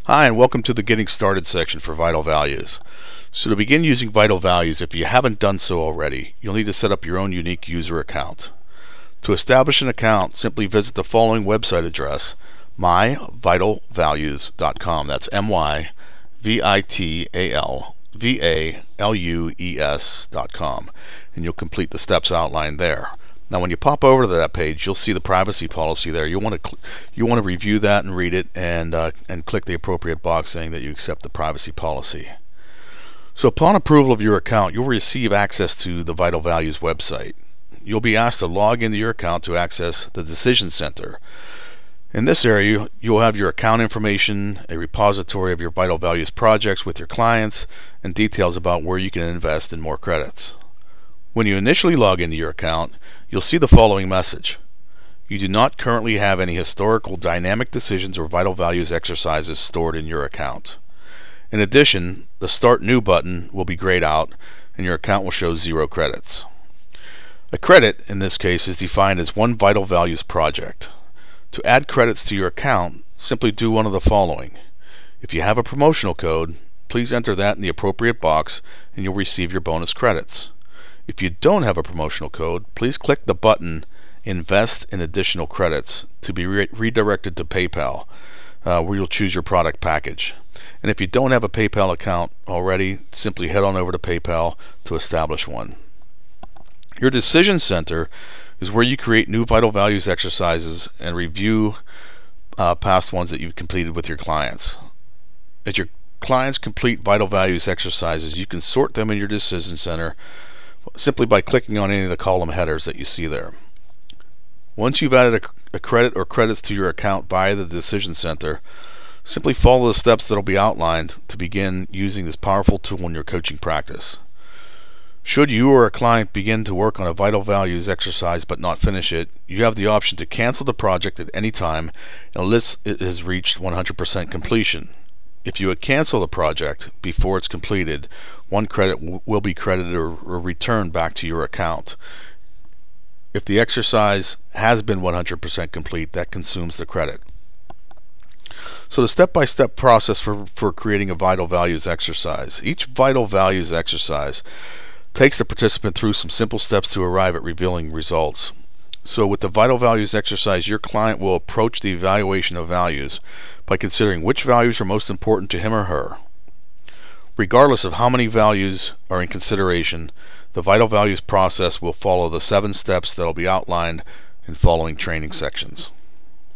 Hi, and welcome to the Getting Started section for Vital Values. So to begin using Vital Values, if you haven't done so already, you'll need to set up your own unique user account. To establish an account, simply visit the following website address, myvitalvalues.com. That's myvitalvalues.com, and you'll complete the steps outlined there. Now, when you pop over to that page, you'll see the privacy policy there. You want to review that and read it, and click the appropriate box saying that you accept the privacy policy. So, upon approval of your account, you'll receive access to the Vital Values website. You'll be asked to log into your account to access the Decision Center. In this area, you'll have your account information, a repository of your Vital Values projects with your clients, and details about where you can invest in more credits. When you initially log into your account, you'll see the following message. You do not currently have any historical dynamic decisions or Vital Values exercises stored in your account. In addition, the Start New button will be grayed out and your account will show 0 credits. A credit, in this case, is defined as one Vital Values project. To add credits to your account, simply do one of the following. If you have a promotional code, please enter that in the appropriate box and you'll receive your bonus credits. If you don't have a promotional code, please click the button Invest in Additional Credits to be redirected to PayPal, where you'll choose your product package. And if you don't have a PayPal account already, simply head on over to PayPal to establish one. Your Decision Center is where you create new Vital Values exercises and review past ones that you've completed with your clients. As your clients complete Vital Values exercises, you can sort them in your Decision Center simply by clicking on any of the column headers that you see there. Once you've added a credit or credits to your account via the Decision Center, simply follow the steps that will be outlined to begin using this powerful tool in your coaching practice. Should you or a client begin to work on a Vital Values exercise but not finish it, you have the option to cancel the project at any time unless it has reached 100% completion. If you cancel the project before it's completed, 1 credit will be credited or returned back to your account. If the exercise has been 100% complete, that consumes the credit. So the step-by-step process for creating a Vital Values exercise. Each Vital Values exercise takes the participant through some simple steps to arrive at revealing results. So with the Vital Values exercise, your client will approach the evaluation of values by considering which values are most important to him or her. Regardless of how many values are in consideration, the Vital Values process will follow the 7 steps that will be outlined in following training sections.